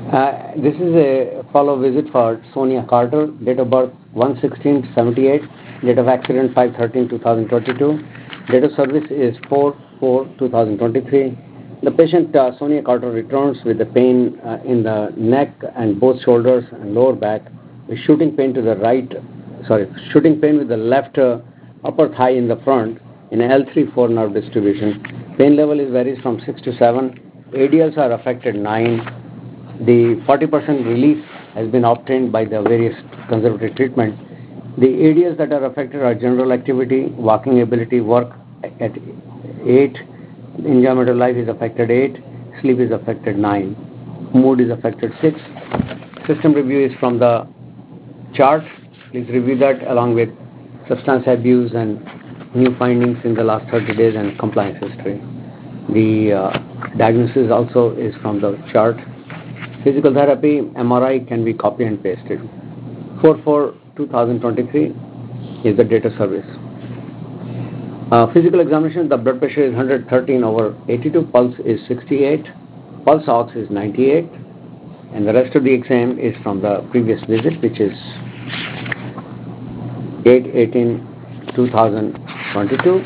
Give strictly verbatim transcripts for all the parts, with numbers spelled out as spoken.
Uh, this is a follow visit for Sonia Carter, date of birth one sixteen seventy-eight, date of accident five thirteen two thousand twenty-two, date of service is four four two thousand twenty-three. The patient uh, Sonia Carter returns with the pain uh, in the neck and both shoulders and lower back, with shooting pain to the right, sorry, shooting pain with the left uh, upper thigh in the front in L three four nerve distribution. Pain level is varies from six to seven. A D Ls are affected nine. The forty percent relief has been obtained by the various conservative treatment. The areas that are affected are general activity, walking ability, work at eight, enjoyment of life is affected eight, sleep is affected nine, mood is affected six. System review is from the chart. Please review that along with substance abuse and new findings in the last thirty days and compliance history. The uh, diagnosis also is from the chart. Physical therapy, M R I can be copy and pasted. four four two thousand twenty-three is the data service. Uh, physical examination, the blood pressure is one hundred thirteen over eighty-two, pulse is sixty-eight, pulse ox is ninety-eight, and the rest of the exam is from the previous visit, which is eight eighteen two thousand twenty-two.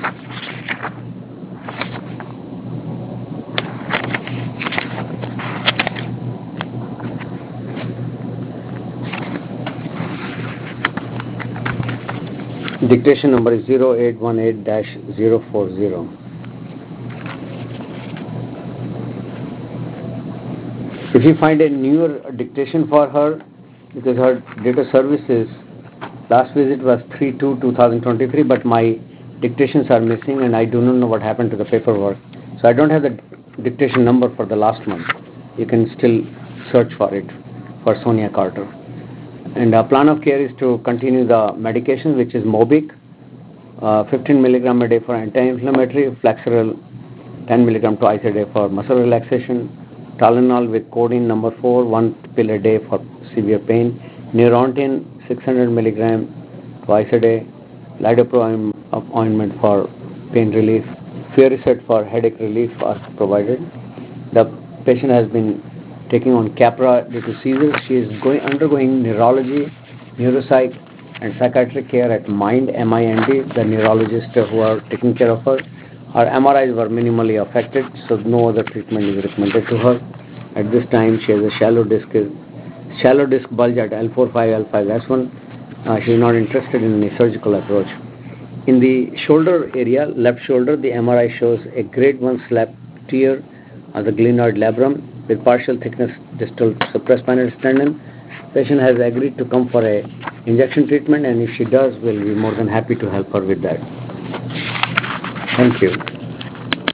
Dictation number is zero eight one eight dash zero four zero. If you find a newer dictation for her, because her date of service is, last visit was three two two thousand twenty-three, but my dictations are missing and I do not know what happened to the paperwork. So I don't have the dictation number for the last month. You can still search for it for Sonia Carter. And our plan of care is to continue the medication, which is Mobic, uh, fifteen milligram a day for anti-inflammatory, Flexeril ten milligram twice a day for muscle relaxation, Tylenol with codeine number four, one pill a day for severe pain, Neurontin six hundred milligram twice a day, Lidopro ointment for pain relief, Fioricet for headache relief are provided. The patient has been taking on Capra due to seizures. She is going undergoing neurology, neuropsych, and psychiatric care at Mind, M I N D, the neurologist who are taking care of her. Her M R Is were minimally affected, so no other treatment is recommended to her. At this time, she has a shallow disc, shallow disc bulge at L four five L five S one. Uh, she is not interested in any surgical approach. In the shoulder area, left shoulder, the M R I shows a grade one slap tear of the glenoid labrum with partial thickness distal supraspinal tendon. Patient has agreed to come for a injection treatment, and if she does, we'll be more than happy to help her with that. Thank you.